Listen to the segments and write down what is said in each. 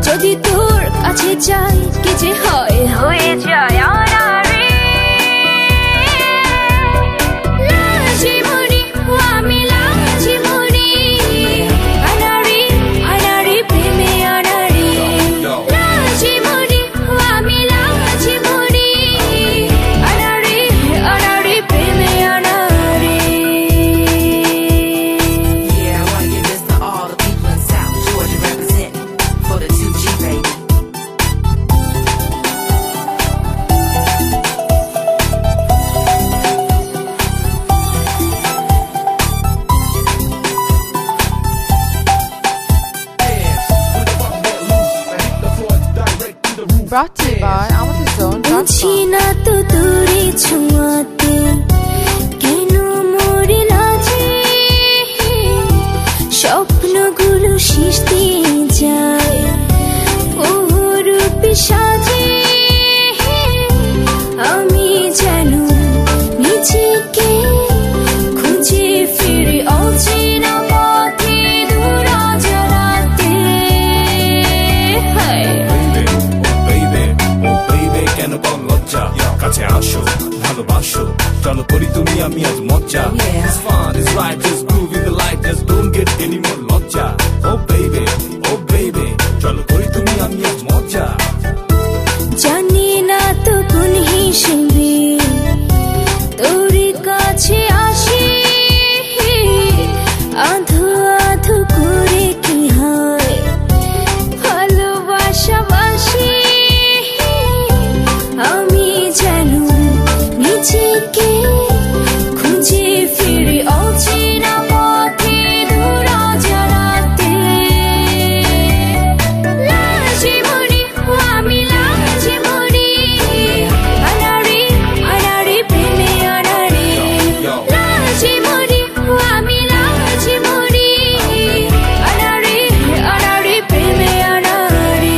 যদি তোর কাছে যাই কি যে হয় হয়ে যায় আনারে লাজি মরি আমি লাজি মরি আনারে আনারে প্রেমে আনারে লাজি মরি আমি লাজি মরি আনারে আনারে প্রেমে আনারে Yeah, I wanna give this to all the people in South Georgia representing for the 2G baby. Brought to you by Amazon. বুঝি না তো তোরে ছোঁয়াতে কেন মরে লাজে স্বপ্নগুলো শেষ দিয়ে যায় বহুরূপী সাজে আমি যেন নিজেকে খুঁজে ফিরে অচেনা পথে দুরাজরাতে হায় কেন পাও লজ্জা কাছে আসো ভালোবাসো চলো করি তুমি আমি আজ মজ্জা It's fun, it's right, just groove in the light, just don't get any more লজ্জা Oh baby, চলো করি তুমি আমি আজ মজ্জা জানি না তো কোন হিসেবে তোর কাছে আসি আধো আধো করে কি হয় ভালোবাসা বাসি আমি যেন নিজেকে খুঁজে ফিরে অচেনা পথে দুরাজরাতে লাজি মরি আমি লাজি মরি আনারে আনারে প্রেমে আনারে লাজি মরি আমি লাজি মরি আনারে আনারে প্রেমে আনারে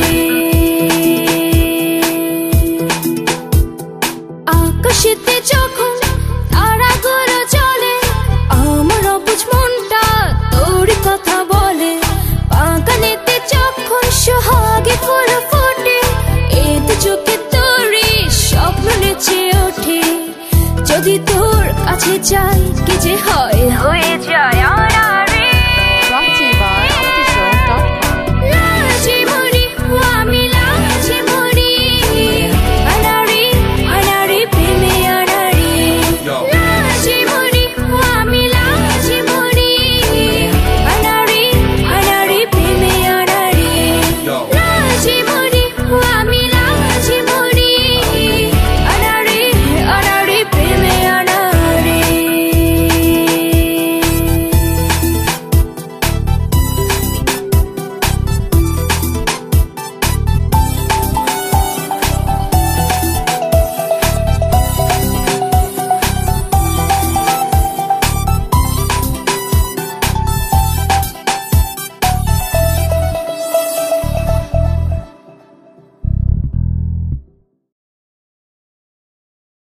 আকাশেতে যখন তারাগুলো চলে আমার অবুঝ মনটা তোর কথা বলে বাগানেতে যখন সোহাগে ফুল ফোটে এতে চোখে তোরই স্বপ্ন নেচে ওঠে যদি তোর কাছে যাই কি যে হয় হয়ে যায়